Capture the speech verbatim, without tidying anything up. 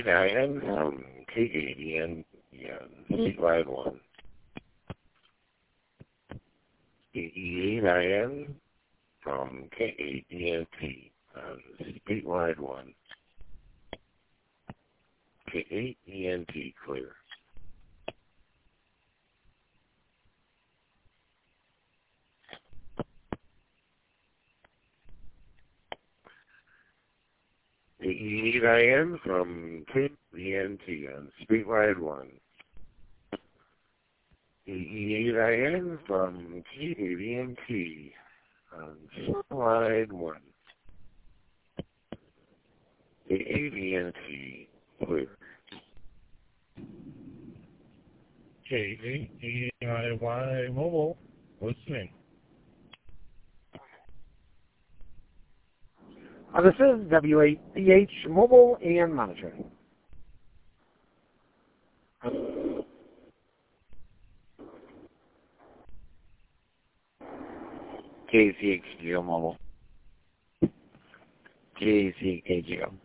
Diane from K A D N, yeah, statewide one. K E A Diane from K A D N T, uh, statewide one. K A D N T clear. K E A Diane from K A D N T on statewide one. K E A Diane from K A D N T on statewide one. K A D N T clear. K A D I Y mobile listening. Uh, this is W A D H mobile and monitoring. K C H G O mobile. K C H G O.